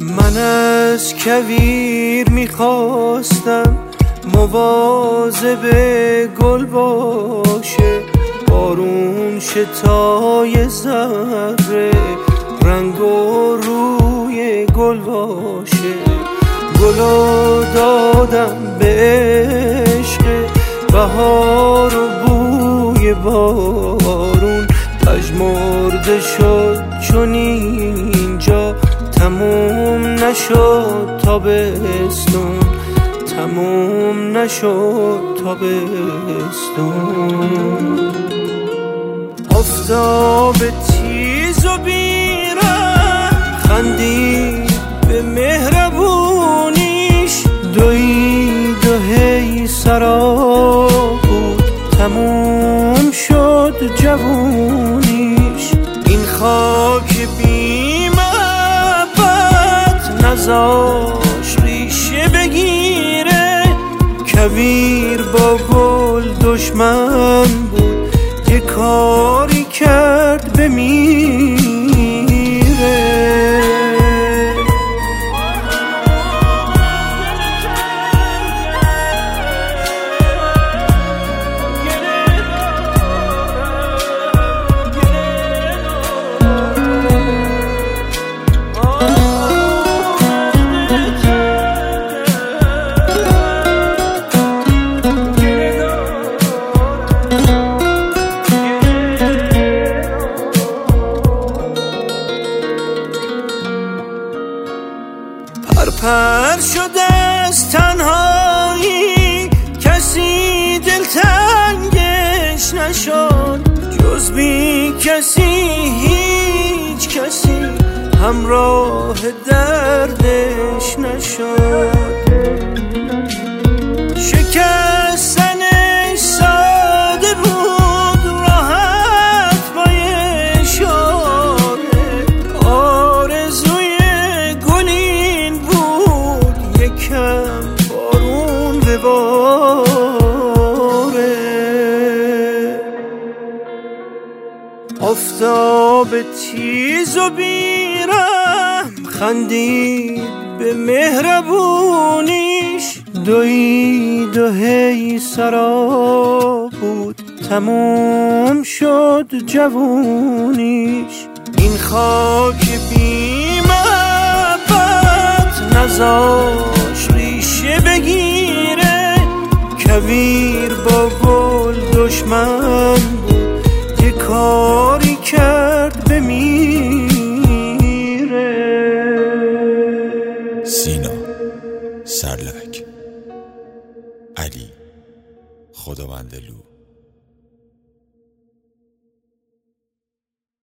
من از کویر میخواستم مواظب گل باشه، بارون شتای ذره رنگ و روی گل باشه. گلو دادم به عشق بهار و بوی بارون، پژمرده شد چون اینجا تموم نشد تابستون، تموم نشد تابستون. آفتاب تیز و بیرم خندید به مهربونیش، دوید و هی سراب بود تموم شد جوونیش. این خاک بی محبت نذاش ریشه بگیره، کویر با گل دشمن بود یه کاری کرد بمیره. پر شده از تنهایی کسی دلتنگش نشد، جز بی کسی هیچ کسی همراه دردش نشد. شکستنش ساده بود راحت با اشاره، آرزوی گلین بود یکم بارون بباره. آفتاب تیز و بیرم خندید به مهربونیش، دوید و هی سراب بود تموم شد جوونیش. این خاک بی محبت نذاش ریشه بگیره، کویر با گل دشمن بود یه کاری کرد بمیره. سینا سرلک، علی خداوندلو.